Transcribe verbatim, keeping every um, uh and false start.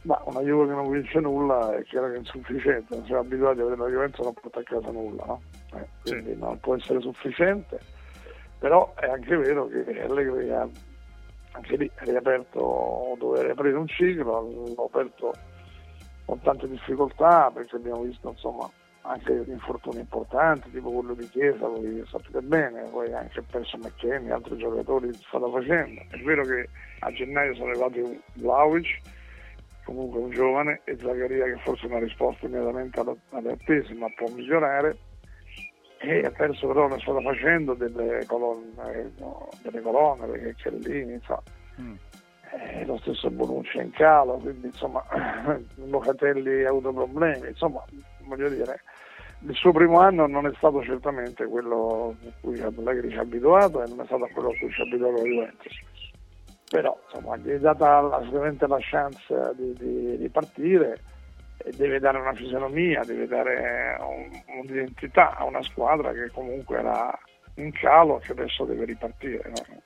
Ma una Juve che non vince nulla è chiaro che è insufficiente, non siamo abituati a vedere la Juventus non porta a casa nulla, no? Eh, quindi sì, non può essere sufficiente, però è anche vero che Allegri ha anche lì riaperto, dove era aprire un ciclo, l'ho aperto con tante difficoltà perché abbiamo visto insomma anche infortuni importanti tipo quello di Chiesa, voi sapete bene, poi anche perso McKennie, altri giocatori strada facendo. È vero che a gennaio sono arrivati Vlahovic, comunque un giovane, e Zaccaria che forse non ha risposto immediatamente alle attese ma può migliorare, e ha perso però ne strada facendo delle colonne, no, delle colonne perché Chiellini, insomma. Mm. Eh, lo stesso Bonucci è in calo, quindi insomma Locatelli ha avuto problemi, insomma voglio dire il suo primo anno non è stato certamente quello a cui Allegri ci ha abituato e non è stato quello a cui ci ha abituato la Juventus, però insomma gli è data sicuramente la chance di, di, di partire e deve dare una fisionomia, deve dare un, un'identità a una squadra che comunque era in calo, che adesso deve ripartire, no?